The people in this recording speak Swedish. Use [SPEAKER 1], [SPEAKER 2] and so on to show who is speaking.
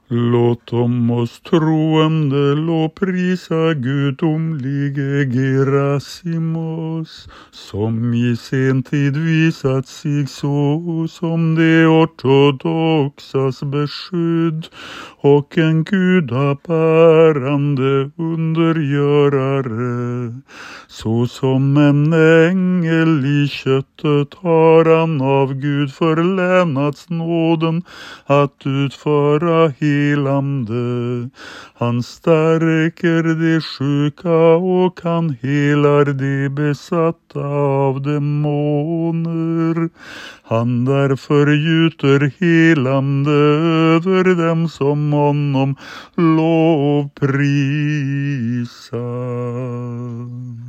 [SPEAKER 1] Låt oss troende lovprisa gudomlige Gerasimos, som i sen tid visat sig så som det ortodoxas beskydd och en gudapärande undergörare. Så som en ängel i köttet har han av Gud förlänats nåden att utföra helande. Han stärker de sjuka och han helar de besatta av demoner. Han därför gjuter helande över dem som honom lovprisar.